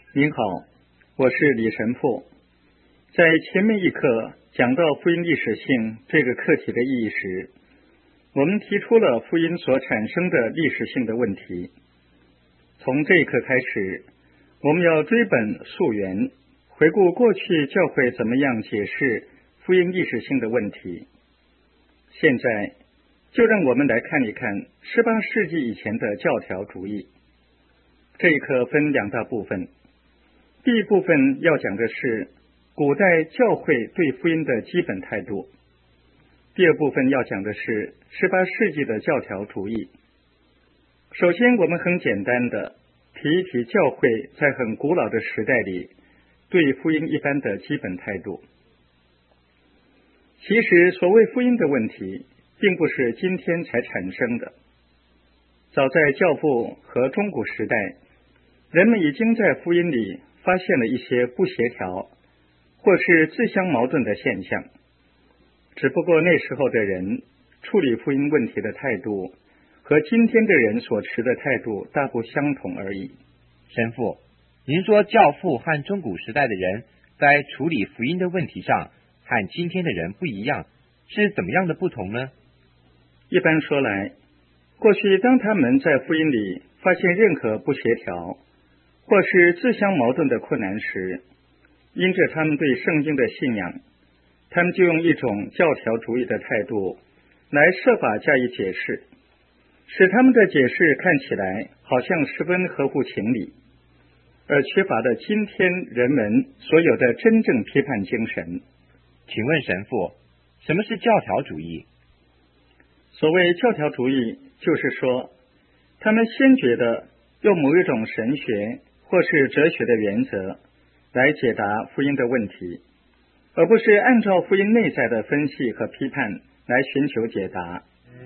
您好，我是李神父。在前面一课讲到福音历史性这个课题的意义时，我们提出了福音所产生的历史性的问题。从这一刻开始，我们要追本溯源，回顾过去教会怎么样解释福音历史性的问题。现在就让我们来看一看18世纪以前的教条主义。这一课分两大部分，第一部分要讲的是古代教会对福音的基本态度，第二部分要讲的是18世纪的教条主义。首先，我们很简单的提一提教会在很古老的时代里对福音一般的基本态度。其实所谓福音的问题并不是今天才产生的，早在教父和中古时代，人们已经在福音里发现了一些不协调或是自相矛盾的现象，只不过那时候的人处理福音问题的态度和今天的人所持的态度大不相同而已。 神父，您说教父和中古时代的人在处理福音的问题上和今天的人不一样，是怎么样的不同呢？ 一般说来，过去当他们在福音里发现任何不协调或是自相矛盾的困难时，因着他们对圣经的信仰，他们就用一种教条主义的态度来设法加以解释，使他们的解释看起来好像十分合乎情理，而缺乏了今天人们所有的真正批判精神。 请问神父，什么是教条主义？ 所谓教条主义，就是说他们先觉得用某一种神学或是哲学的原则来解答福音的问题，而不是按照福音内在的分析和批判来寻求解答。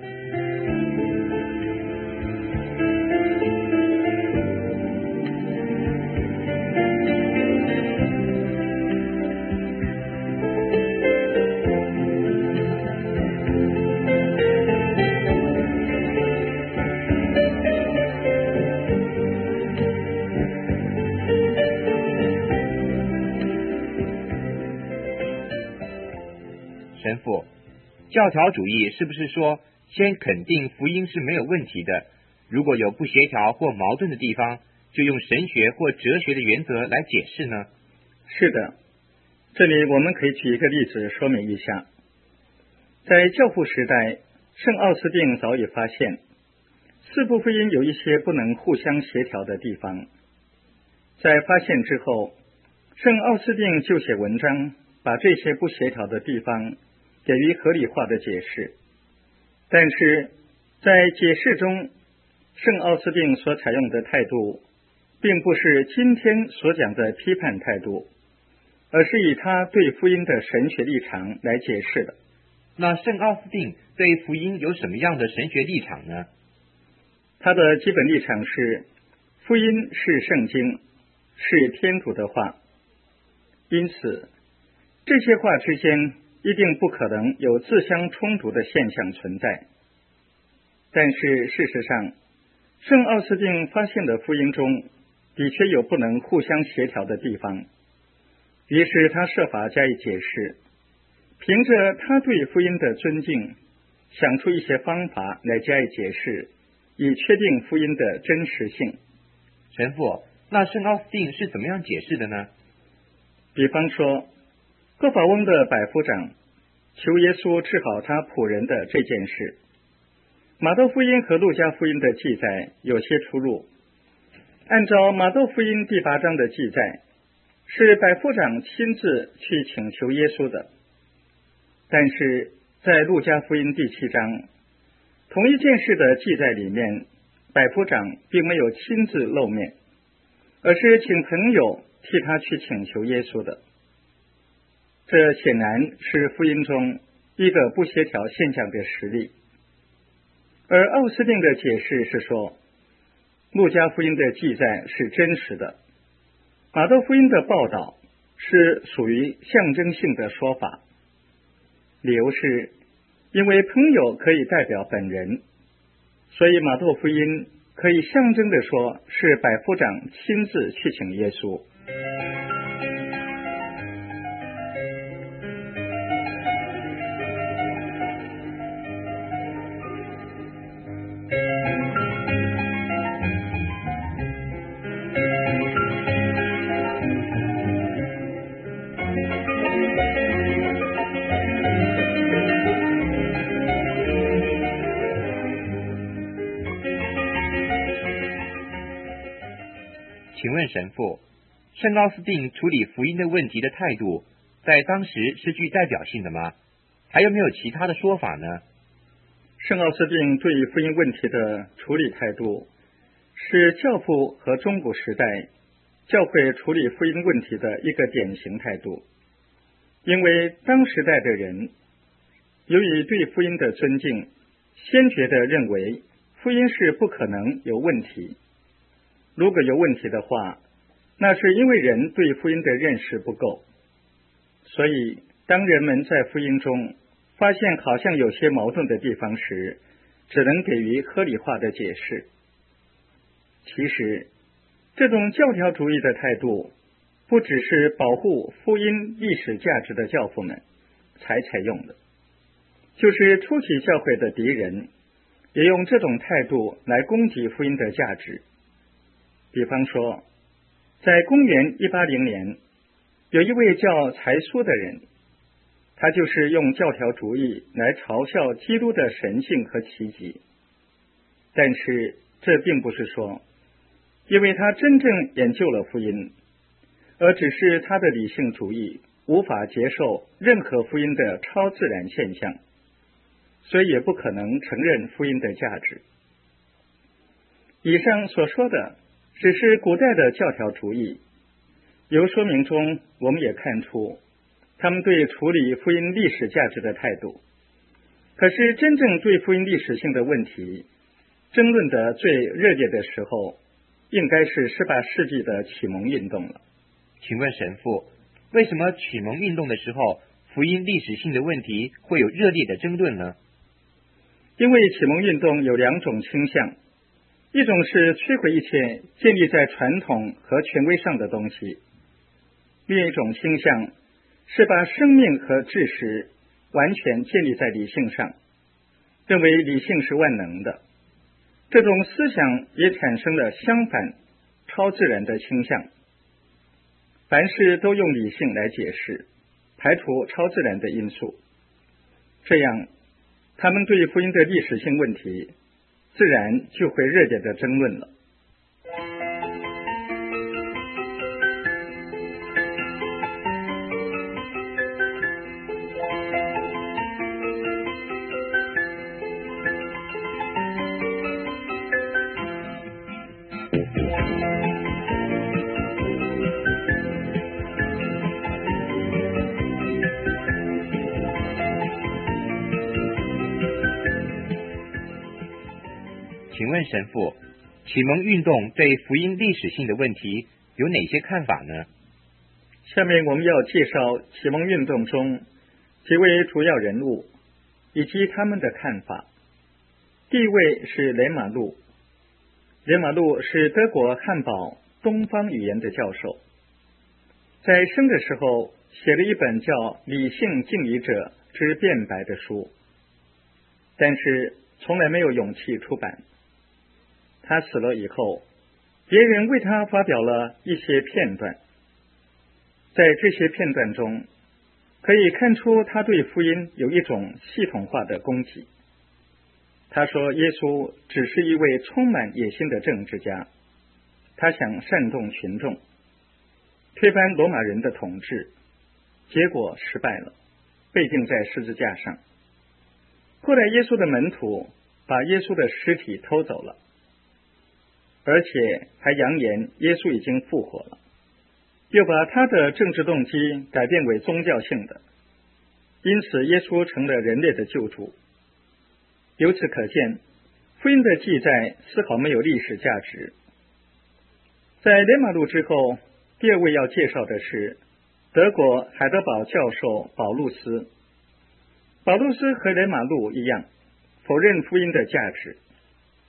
神父，教条主义是不是说先肯定福音是没有问题的，如果有不协调或矛盾的地方，就用神学或哲学的原则来解释呢？ 是的，这里我们可以举一个例子说明一下。在教父时代，圣奥斯定早已发现四部福音有一些不能互相协调的地方。在发现之后，圣奥斯定就写文章，把这些不协调的地方给予合理化的解释。但是在解释中，圣奥斯定所采用的态度并不是今天所讲的批判态度，而是以他对福音的神学立场来解释的。 那圣奥斯定对福音有什么样的神学立场呢？ 他的基本立场是，福音是圣经，是天主的话，因此这些话之间一定不可能有自相冲突的现象存在。但是事实上，圣奥斯定发现的福音中的确有不能互相协调的地方，于是他设法加以解释，凭着他对福音的尊敬，想出一些方法来加以解释，以确定福音的真实性。 神父，那圣奥斯定是怎么样解释的呢？ 比方说，各法翁的百夫长求耶稣治好他仆人的这件事，马窦福音和路加福音的记载有些出入。按照马窦福音第8章的记载，是百夫长亲自去请求耶稣的，但是在路加福音第7章，同一件事的记载里面，百夫长并没有亲自露面，而是请朋友替他去请求耶稣的。这显然是福音中一个不协调现象的实例。而奥斯定的解释是说，路加福音的记载是真实的，马窦福音的报道是属于象征性的说法。理由是因为朋友可以代表本人，所以马窦福音可以象征地说是百夫长亲自去请耶稣。 请问神父，圣奥斯定处理福音的问题的态度，在当时是具代表性的吗？还有没有其他的说法呢？ 圣奥斯定对福音问题的处理态度，是教父和中古时代教会处理福音问题的一个典型态度。因为当时代的人，由于对福音的尊敬，先决地认为福音是不可能有问题。如果有问题的话，那是因为人对福音的认识不够。所以当人们在福音中发现好像有些矛盾的地方时，只能给予合理化的解释。其实这种教条主义的态度，不只是保护福音历史价值的教父们才采用的，就是初期教会的敌人也用这种态度来攻击福音的价值。比方说，在公元180年，有一位叫才苏的人，他就是用教条主义来嘲笑基督的神性和奇迹。但是这并不是说因为他真正研究了福音，而只是他的理性主义无法接受任何福音的超自然现象，所以也不可能承认福音的价值。以上所说的只是古代的教条主义，由说明中我们也看出他们对处理福音历史价值的态度。可是真正对福音历史性的问题争论的最热烈的时候，应该是18世纪的启蒙运动了。 请问神父，为什么启蒙运动的时候，福音历史性的问题会有热烈的争论呢？ 因为启蒙运动有两种倾向，一种是摧毁一切建立在传统和权威上的东西，另一种倾向是把生命和知识完全建立在理性上，认为理性是万能的。这种思想也产生了相反超自然的倾向，凡事都用理性来解释，排除超自然的因素。这样他们对福音的历史性问题自然就会热烈的争论了。 请问神父，启蒙运动对福音历史性的问题有哪些看法呢？ 下面我们要介绍启蒙运动中几位主要人物以及他们的看法。第一位是雷马路。雷马路是德国汉堡东方语言的教授，在生的时候写了一本叫《理性敬礼者之辩白》的书，但是从来没有勇气出版。他死了以后，别人为他发表了一些片段，在这些片段中可以看出他对福音有一种系统化的攻击。他说耶稣只是一位充满野心的政治家，他想煽动群众，推翻罗马人的统治，结果失败了，被钉在十字架上。后来耶稣的门徒把耶稣的尸体偷走了，而且还扬言耶稣已经复活了，又把他的政治动机改变为宗教性的，因此耶稣成了人类的救主。由此可见，福音的记载丝毫没有历史价值。在雷马路之后，第二位要介绍的是德国海德堡教授保禄斯。保禄斯和雷马路一样，否认福音的价值。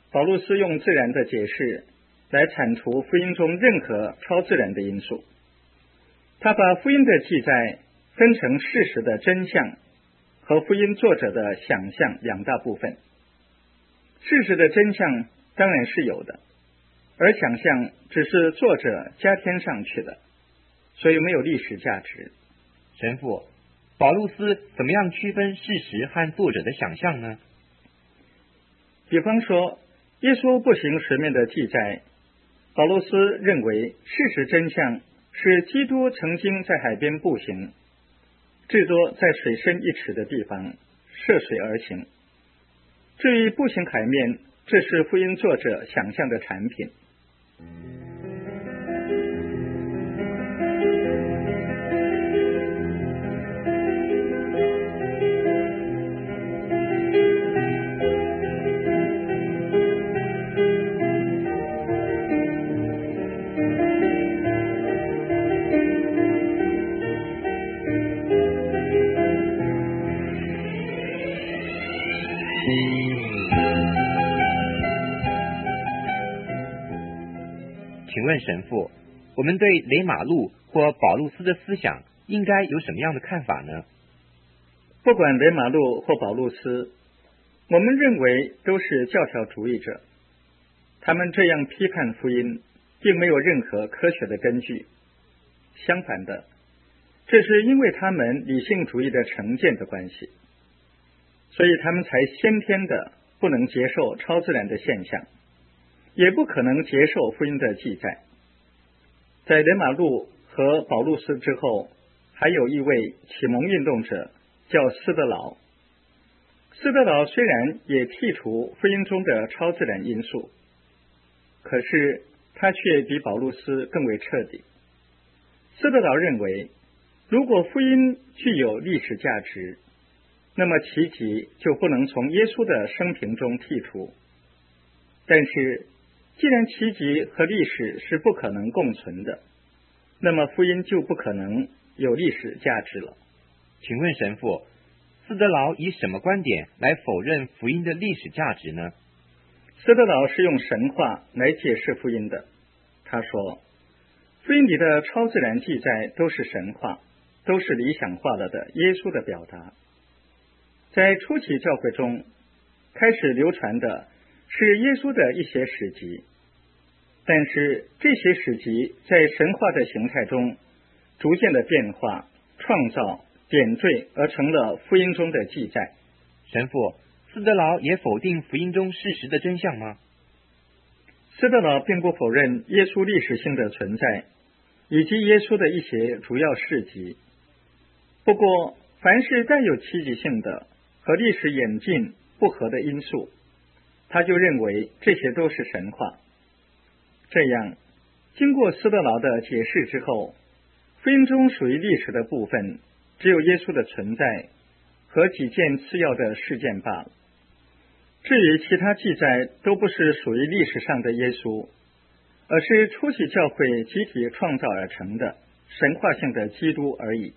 保禄斯用自然的解释来铲除福音中任何超自然的因素。他把福音的记载分成事实的真相和福音作者的想象两大部分。事实的真相当然是有的，而想象只是作者加添上去的，所以没有历史价值。 神父，保禄斯怎么样区分事实和作者的想象呢？ 比方说，耶稣步行水面的记载，保禄斯认为事实真相是基督曾经在海边步行，至多在水深1尺的地方涉水而行。至于步行海面，这是福音作者想象的产品。 请问神父，我们对雷马路或保禄斯的思想应该有什么样的看法呢？ 不管雷马路或保禄斯，我们认为都是教条主义者。他们这样批判福音，并没有任何科学的根据。相反的，这是因为他们理性主义的成见的关系，所以他们才先天的不能接受超自然的现象，也不可能接受福音的记载。在雷马路和保禄斯之后，还有一位启蒙运动者叫斯德劳。斯德劳虽然也剔除福音中的超自然因素，可是他却比保禄斯更为彻底。斯德劳认为，如果福音具有历史价值，那么奇迹就不能从耶稣的生平中剔除。但是既然奇迹和历史是不可能共存的，那么福音就不可能有历史价值了。 请问神父，斯德劳以什么观点来否认福音的历史价值呢？ 斯德劳是用神话来解释福音的。他说，福音里的超自然记载都是神话，都是理想化了的耶稣的表达。在初期教会中，开始流传的是耶稣的一些史籍，但是这些史籍在神话的形态中逐渐的变化、创造、点缀，而成了福音中的记载。 神父，斯德劳也否定福音中事实的真相吗？ 斯德劳并不否认耶稣历史性的存在，以及耶稣的一些主要事迹。不过，凡是带有积极性的和历史演进不合的因素，他就认为这些都是神话。这样，经过斯德劳的解释之后，福音中属于历史的部分只有耶稣的存在和几件次要的事件罢了。至于其他记载都不是属于历史上的耶稣，而是初期教会集体创造而成的神话性的基督而已。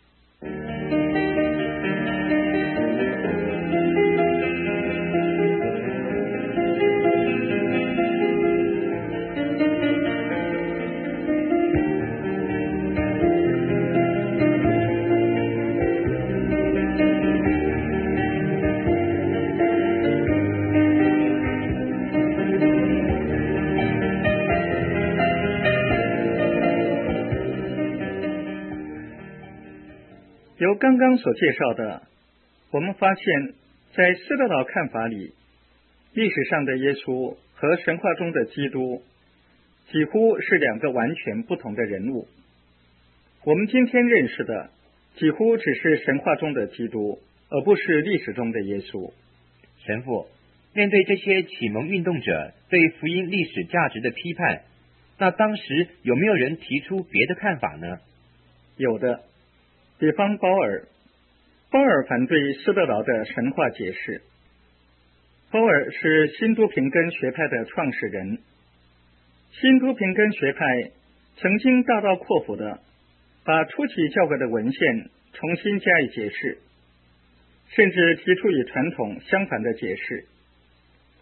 由刚刚所介绍的，我们发现在斯德劳看法里，历史上的耶稣和神话中的基督几乎是两个完全不同的人物。我们今天认识的几乎只是神话中的基督，而不是历史中的耶稣。 神父，面对这些启蒙运动者对福音历史价值的批判，那当时有没有人提出别的看法呢？ 有的，比方鲍尔反对斯德劳的神话解释。鲍尔是新都平根学派的创始人。新都平根学派曾经大刀阔斧的把初期教会的文献重新加以解释，甚至提出与传统相反的解释。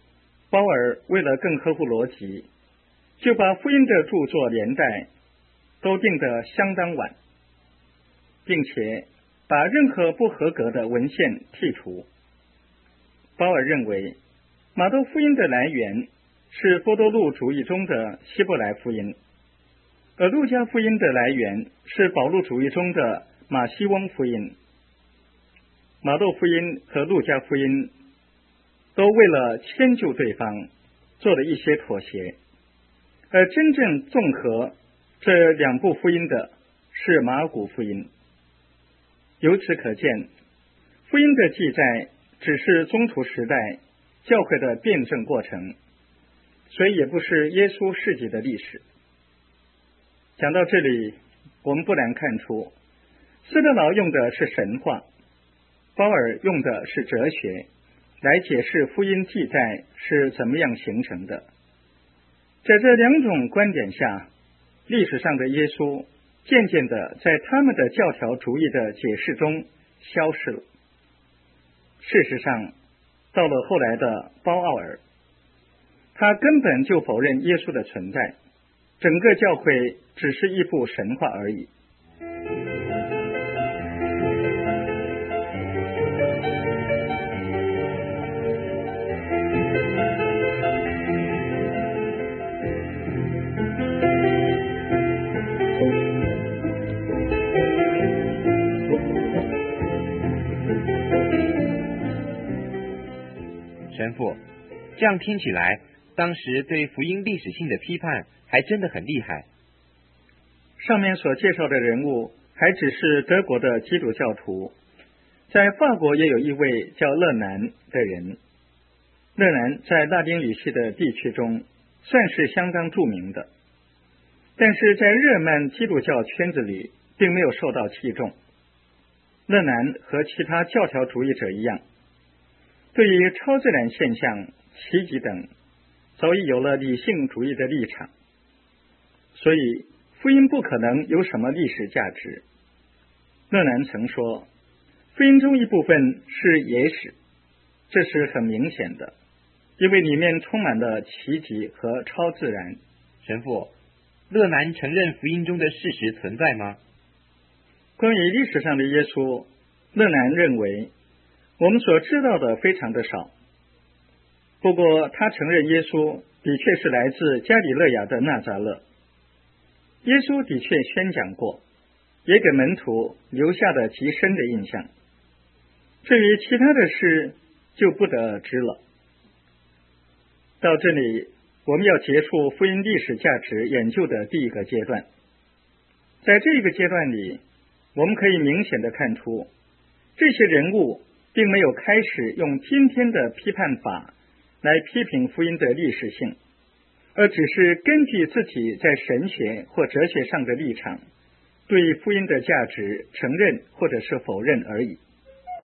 鲍尔为了更合乎逻辑，就把福音的著作年代都定得相当晚，并且把任何不合格的文献剔除。鲍尔认为马窦福音的来源是波多禄主义中的希伯来福音，而路加福音的来源是保禄主义中的马西翁福音。马窦福音和路加福音都为了迁就对方做了一些妥协，而真正综合这两部福音的是马古福音。由此可见，福音的记载只是中途时代教会的辩证过程，所以也不是耶稣事迹的历史。讲到这里，我们不难看出，斯德劳用的是神话，鲍尔用的是哲学来解释福音记载是怎么样形成的。在这两种观点下，历史上的耶稣渐渐的在他们的教条主义的解释中消失了。事实上，到了后来的鲍奥尔，他根本就否认耶稣的存在，整个教会只是一部神话而已。 神父，这样听起来，当时对福音历史性的批判还真的很厉害。 上面所介绍的人物还只是德国的基督教徒，在法国也有一位叫勒南的人。勒南在拉丁语系的地区中算是相当著名的，但是在日耳曼基督教圈子里并没有受到器重。勒南和其他教条主义者一样，对于超自然现象、奇迹等早已有了理性主义的立场，所以福音不可能有什么历史价值。勒南曾说，福音中一部分是野史，这是很明显的，因为里面充满了奇迹和超自然。 神父，勒南承认福音中的事实存在吗？ 关于历史上的耶稣，勒南认为我们所知道的非常的少。不过他承认耶稣的确是来自加里勒亚的纳匝勒，耶稣的确宣讲过，也给门徒留下了极深的印象。至于其他的事就不得而知了。到这里，我们要结束福音历史价值研究的第一个阶段。在这个阶段里，我们可以明显的看出，这些人物并没有开始用今天的批判法来批评福音的历史性，而只是根据自己在神学或哲学上的立场，对福音的价值承认或者是否认而已。